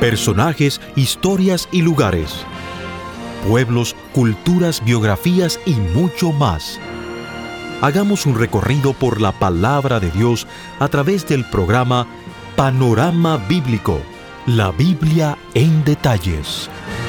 Personajes, historias y lugares. Pueblos, culturas, biografías y mucho más. Hagamos un recorrido por la palabra de Dios a través del programa Panorama Bíblico, la Biblia en detalles.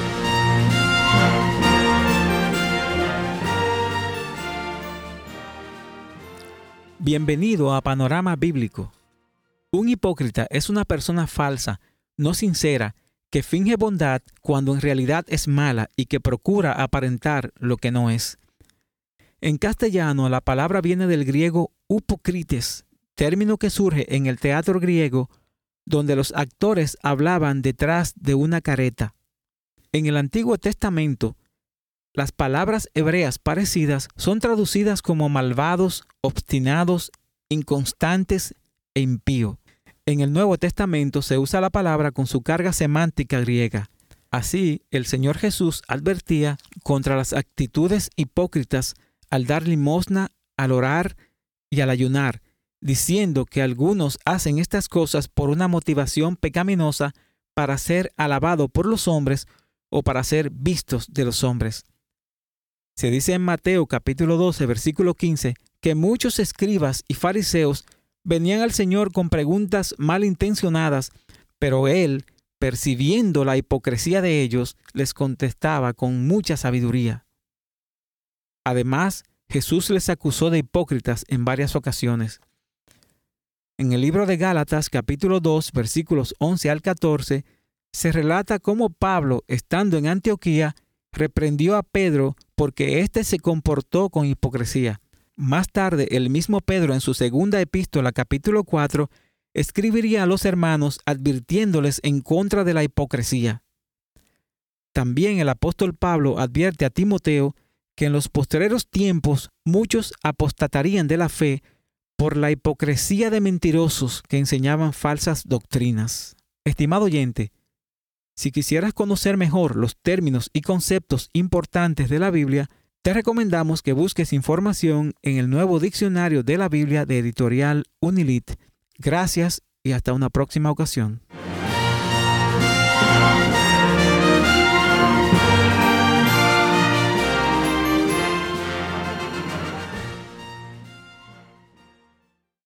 Bienvenido a Panorama Bíblico. Un hipócrita es una persona falsa, no sincera, que finge bondad cuando en realidad es mala y que procura aparentar lo que no es. En castellano, la palabra viene del griego upokrites, término que surge en el teatro griego, donde los actores hablaban detrás de una careta. En el Antiguo Testamento, las palabras hebreas parecidas son traducidas como malvados, obstinados, inconstantes e impío. En el Nuevo Testamento se usa la palabra con su carga semántica griega. Así, el Señor Jesús advertía contra las actitudes hipócritas al dar limosna, al orar y al ayunar, diciendo que algunos hacen estas cosas por una motivación pecaminosa para ser alabado por los hombres o para ser vistos de los hombres. Se dice en Mateo capítulo 12, versículo 15, que muchos escribas y fariseos venían al Señor con preguntas malintencionadas, pero Él, percibiendo la hipocresía de ellos, les contestaba con mucha sabiduría. Además, Jesús les acusó de hipócritas en varias ocasiones. En el libro de Gálatas capítulo 2, versículos 11 al 14, se relata cómo Pablo, estando en Antioquía, reprendió a Pedro porque éste se comportó con hipocresía. Más tarde, el mismo Pedro, en su segunda epístola, capítulo 4, escribiría a los hermanos advirtiéndoles en contra de la hipocresía. También el apóstol Pablo advierte a Timoteo que en los postreros tiempos muchos apostatarían de la fe por la hipocresía de mentirosos que enseñaban falsas doctrinas. Estimado oyente, si quisieras conocer mejor los términos y conceptos importantes de la Biblia, te recomendamos que busques información en el nuevo diccionario de la Biblia de Editorial Unilit. Gracias y hasta una próxima ocasión.